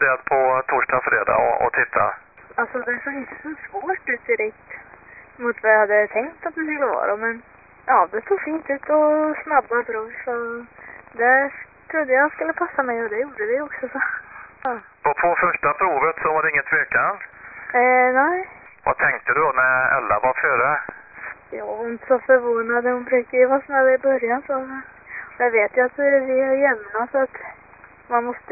speciellt på torsdag, fredag och titta? Alltså det såg inte så svårt ut direkt mot vad jag hade tänkt att det skulle vara, men ja, det såg fint ut och snabba prov, så det trodde jag skulle passa mig och det gjorde det också. Så. Ja. Och på första provet så var det ingen tvekan? Nej. Vad tänkte du då när Ella var före? Jag var inte så förvånad. Hon brukar ju vara snabb i början, så jag vet ju att vi är jämna, så att man måste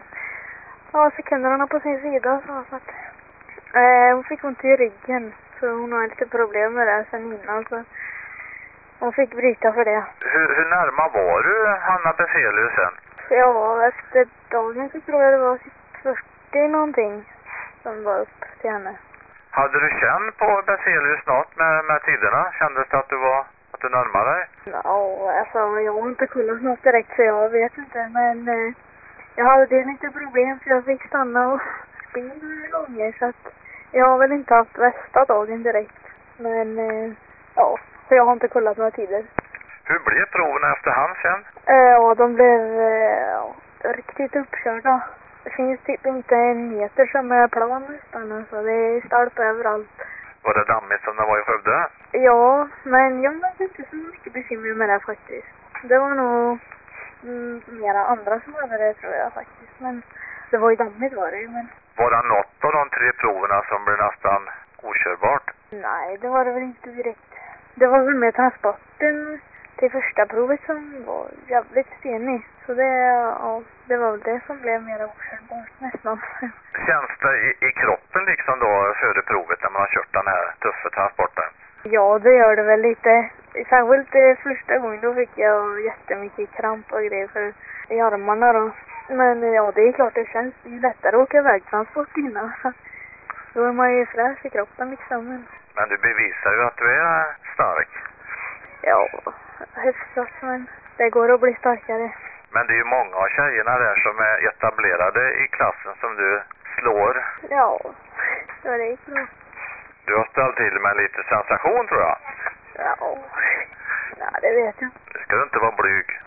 ha sekunderna på sin sida. Så att, hon fick ont i ryggen, så hon har lite problem med det sen innan, så hon fick bryta för det. Hur närma var du Hanna Befelius sen? Ja, efter dagen så tror jag det var 40 någonting som var upp till henne. Hade du känt på Befelius något med tiderna? Kändes det att du närmade dig? Ja, alltså jag har inte kollat något direkt, så jag vet inte, men jag hade lite problem för jag fick stanna och springa några gånger, så att jag har väl inte haft bästa dagen direkt. Men ja, så jag har inte kollat några tider. Hur blev proven efterhand sen? Ja, de blev riktigt uppkörda. Det finns typ inte en meter som är plan nästan, alltså det är start överallt. Var det dammigt som det var i Skövde? Ja, men jag hade inte så mycket bekymmer med det faktiskt. Det var nog mera andra som hade det, tror jag faktiskt. Men det var ju dammigt var det ju, men... Var det något av de 3 proverna som blev nästan okörbart? Nej, det var det väl inte direkt. Det var väl med transporten till första provet som var jävligt stenig. Så det var väl det som blev mer okörbart nästan. Känns det i kroppen liksom då före provet när man har kört den här tuffa transporten? Ja, det gör det väl lite. Särskilt första gången då fick jag jättemycket kramp och grejer för i armarna då. Men ja, det är klart det känns ju lättare att åka vägtransport innan. Så då är man ju fräsch i kroppen liksom. Men du bevisar ju att du är stark. Ja, hyfsat, men det går att bli starkare. Men det är ju många av tjejerna där som är etablerade i klassen som du slår. Ja, det gick bra. Du har ställt till med lite sensation, tror jag. Ja, nej, det vet jag. Det ska du inte vara blyg.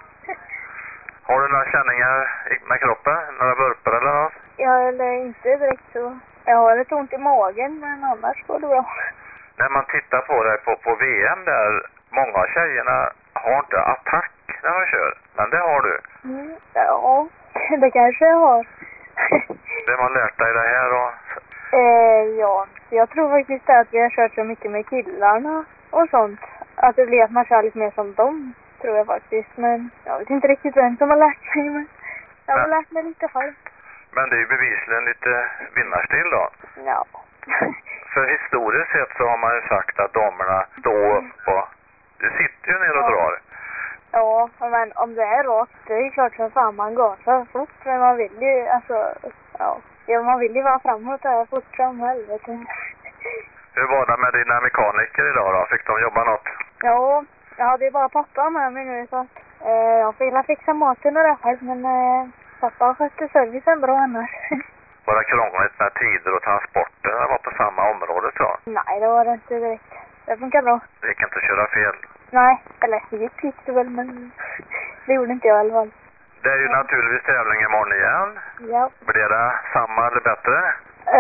Har du några känningar med kroppen? Några vurpor eller något? Ja, eller inte direkt så. Jag har lite ont i magen, men annars går det bra. När man tittar på dig på VM där, många av tjejerna har inte attack när de kör. Men det har du. Ja, det kanske jag har. Vem har lärt dig det här då? Ja, jag tror faktiskt att vi har kört så mycket med killarna och sånt. Att det blir att man kör lite mer som dem, tror jag faktiskt. Men jag vet inte riktigt vem som har lärt mig, men jag har lärt mig lite själv. Men det är ju bevisligen lite vinnarstil då. Ja. För historiskt sett så har man ju sagt att damerna står upp och du sitter ju ner och drar. Ja, men om det är rakt, det är klart så fan man gasar fort. Men man vill ju, alltså, ja, man vill ju vara framåt där fort som helvete. Hur var det med dina mekaniker idag då? Fick de jobba något? Ja, jag hade ju bara pappa med mig nu, så att jag fick fixa maten och det själv, men pappa skötte servicen bra annars. Var det krångligt med tider och transporter? Det var på samma område, tror jag. Nej, det var det inte direkt. Det funkar bra. Det gick inte att köra fel. Nej, eller det gick det väl, men det gjorde inte jag i alla fall. Det är ju naturligtvis tävling imorgon igen. Ja. Blir det samma eller bättre?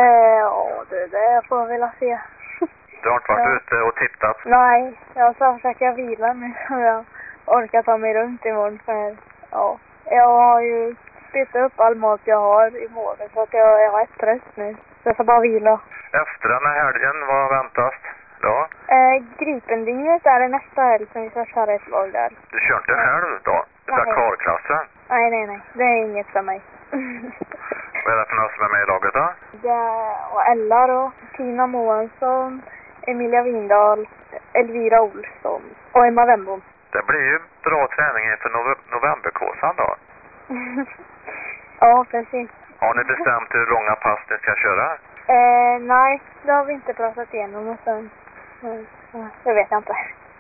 Ja, det får jag vilja se. Du har inte varit ute och tittat? Nej, jag ska försöka vila nu så jag orkar ta mig runt imorgon, för jag har ju spytt upp all mat jag har i morgon, så att jag är rätt trött nu. Så jag ska bara vila. Efter den här helgen, vad väntas då? Gripendygnet är det nästa helg som vi ska köra ett lag där. Du kör inte själv då? Dakar-klassen? Nej. Det är inget för mig. Vad är det för några som är med i laget då? Det är Ella då, Tina Månsson, Emilia Windahl, Elvira Olsson och Emma Wembom. Det blir ju bra träning inför novemberkåsan då. Ja, precis. Har ni bestämt hur långa pass ni ska köra? Nej, det har vi inte pratat igenom. Och sen, det vet jag inte.